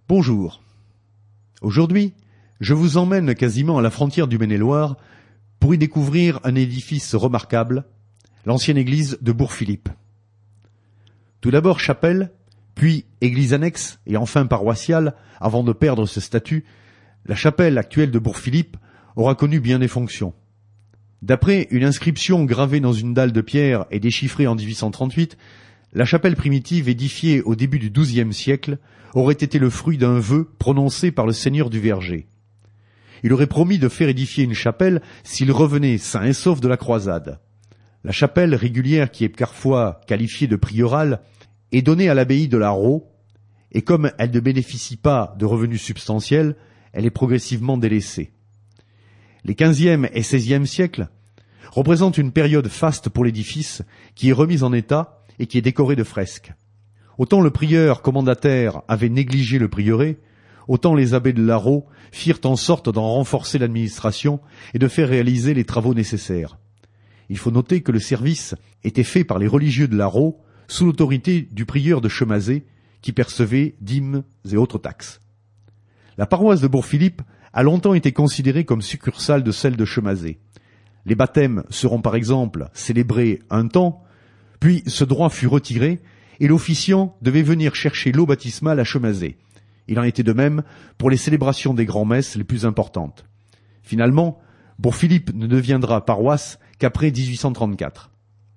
Bonjour. Aujourd'hui, je vous emmène quasiment à la frontière du Maine-et-Loire pour y découvrir un édifice remarquable, l'ancienne église de Bourg-Philippe. Tout d'abord chapelle, puis église annexe et enfin paroissiale, avant de perdre ce statut, la chapelle actuelle de Bourg-Philippe aura connu bien des fonctions. D'après une inscription gravée dans une dalle de pierre et déchiffrée en 1838, la chapelle primitive édifiée au début du XIIe siècle aurait été le fruit d'un vœu prononcé par le seigneur du Verger. Il aurait promis de faire édifier une chapelle s'il revenait sain et sauf de la croisade. La chapelle régulière, qui est parfois qualifiée de priorale, est donnée à l'abbaye de la Raux, et comme elle ne bénéficie pas de revenus substantiels, elle est progressivement délaissée. Les XVe et XVIe siècles représentent une période faste pour l'édifice, qui est remise en état et qui est décoré de fresques. Autant le prieur commandataire avait négligé le prieuré, autant les abbés de la Raux firent en sorte d'en renforcer l'administration et de faire réaliser les travaux nécessaires. Il faut noter que le service était fait par les religieux de la Raux sous l'autorité du prieur de Chemazé, qui percevait dîmes et autres taxes. La paroisse de Bourg-Philippe a longtemps été considérée comme succursale de celle de Chemazé. Les baptêmes seront par exemple célébrés un temps, puis ce droit fut retiré et l'officiant devait venir chercher l'eau baptismale à Chemazé. Il en était de même pour les célébrations des grands-messes les plus importantes. Finalement, Bourg-Philippe ne deviendra paroisse qu'après 1834.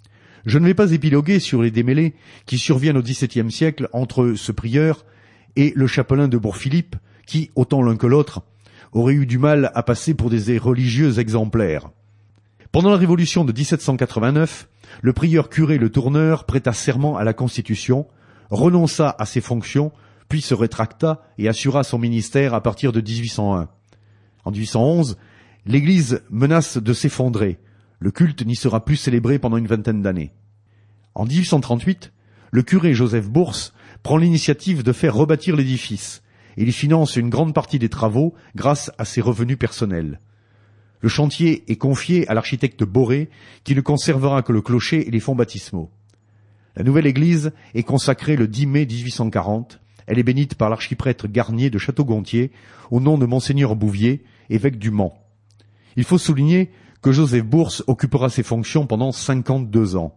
Je ne vais pas épiloguer sur les démêlés qui surviennent au XVIIe siècle entre ce prieur et le chapelain de Bourg-Philippe, qui, autant l'un que l'autre, auraient eu du mal à passer pour des religieux exemplaires. Pendant la Révolution de 1789, le prieur curé Le Tourneur prêta serment à la Constitution, renonça à ses fonctions, puis se rétracta et assura son ministère à partir de 1801. En 1811, l'Église menace de s'effondrer. Le culte n'y sera plus célébré pendant une vingtaine d'années. En 1838, le curé Joseph Bourse prend l'initiative de faire rebâtir l'édifice. Il finance une grande partie des travaux grâce à ses revenus personnels. Le chantier est confié à l'architecte Boré, qui ne conservera que le clocher et les fonds baptismaux. La nouvelle église est consacrée le 10 mai 1840. Elle est bénite par l'archiprêtre Garnier de Château-Gontier, au nom de Monseigneur Bouvier, évêque du Mans. Il faut souligner que Joseph Bourse occupera ses fonctions pendant 52 ans.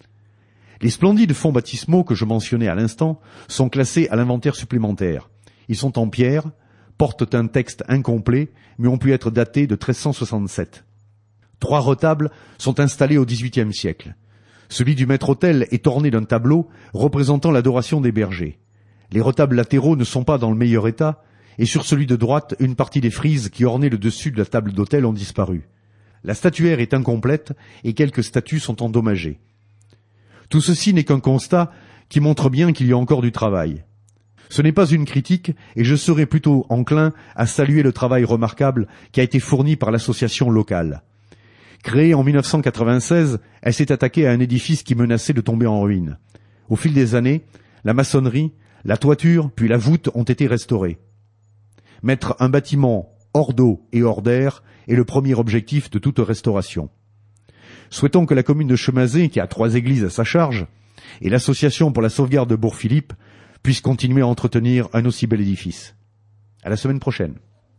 Les splendides fonds baptismaux que je mentionnais à l'instant sont classés à l'inventaire supplémentaire. Ils sont en pierre, portent un texte incomplet, mais ont pu être datés de 1367. 3 retables sont installés au XVIIIe siècle. Celui du maître-autel est orné d'un tableau représentant l'adoration des bergers. Les retables latéraux ne sont pas dans le meilleur état, et sur celui de droite, une partie des frises qui ornaient le dessus de la table d'autel ont disparu. La statuaire est incomplète et quelques statues sont endommagées. Tout ceci n'est qu'un constat qui montre bien qu'il y a encore du travail. Ce n'est pas une critique et je serais plutôt enclin à saluer le travail remarquable qui a été fourni par l'association locale. Créée en 1996, elle s'est attaquée à un édifice qui menaçait de tomber en ruine. Au fil des années, la maçonnerie, la toiture puis la voûte ont été restaurées. Mettre un bâtiment hors d'eau et hors d'air est le premier objectif de toute restauration. Souhaitons que la commune de Chemazé, qui a 3 églises à sa charge, et l'association pour la sauvegarde de Bourg-Philippe puissent continuer à entretenir un aussi bel édifice. À la semaine prochaine.